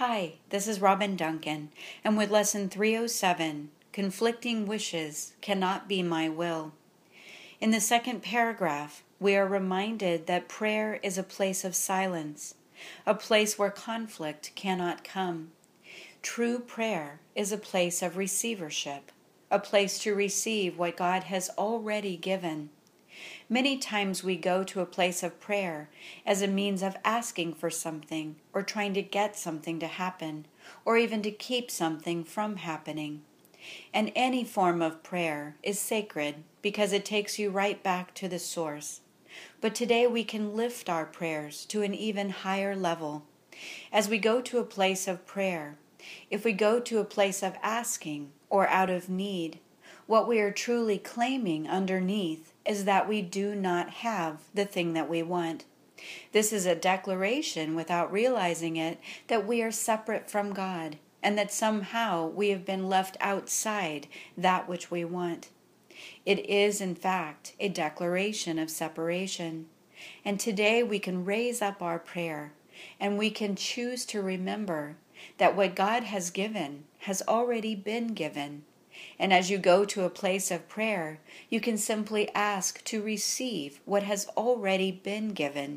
Hi, this is Robin Duncan, and with Lesson 307, Conflicting Wishes Cannot Be My Will. In the second paragraph, we are reminded that prayer is a place of silence, a place where conflict cannot come. True prayer is a place of receivership, a place to receive what God has already given. Many times we go to a place of prayer as a means of asking for something, or trying to get something to happen, or even to keep something from happening. And any form of prayer is sacred because it takes you right back to the source. But today we can lift our prayers to an even higher level. As we go to a place of prayer, if we go to a place of asking or out of need, what we are truly claiming underneath is that we do not have the thing that we want. This is a declaration, without realizing it, that we are separate from God and that somehow we have been left outside that which we want. It is, in fact, a declaration of separation. And today we can raise up our prayer and we can choose to remember that what God has given has already been given. And as you go to a place of prayer, you can simply ask to receive what has already been given.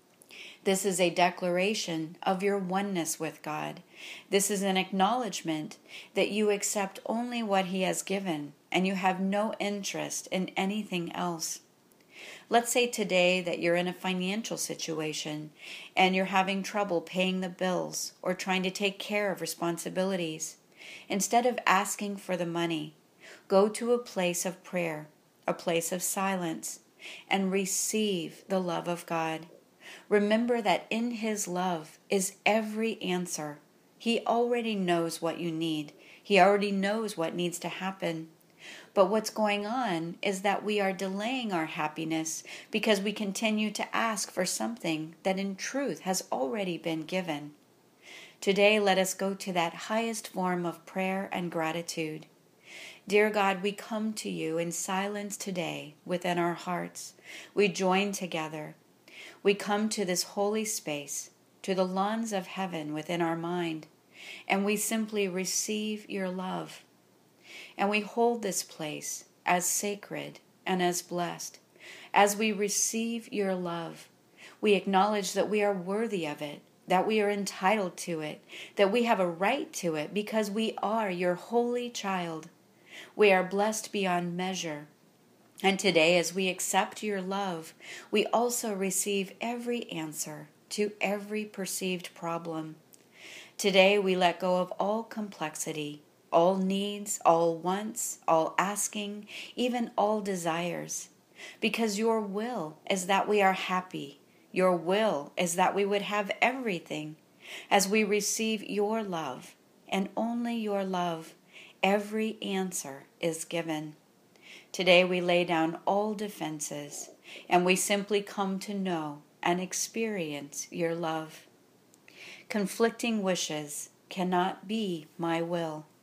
This is a declaration of your oneness with God. This is an acknowledgement that you accept only what He has given, and you have no interest in anything else. Let's say today that you're in a financial situation and you're having trouble paying the bills or trying to take care of responsibilities. Instead of asking for the money, go to a place of prayer, a place of silence, and receive the love of God. Remember that in His love is every answer. He already knows what you need. He already knows what needs to happen. But what's going on is that we are delaying our happiness because we continue to ask for something that in truth has already been given. Today, let us go to that highest form of prayer and gratitude. Dear God, we come to you in silence today within our hearts. We join together. We come to this holy space, to the lawns of heaven within our mind, and we simply receive your love. And we hold this place as sacred and as blessed. As we receive your love, we acknowledge that we are worthy of it, that we are entitled to it, that we have a right to it because we are your holy child. We are blessed beyond measure. And today, as we accept your love, we also receive every answer to every perceived problem. Today, we let go of all complexity, all needs, all wants, all asking, even all desires, because your will is that we are happy. Your will is that we would have everything. As we receive your love, and only your love, every answer is given. Today we lay down all defenses, and we simply come to know and experience your love. Conflicting wishes cannot be my will.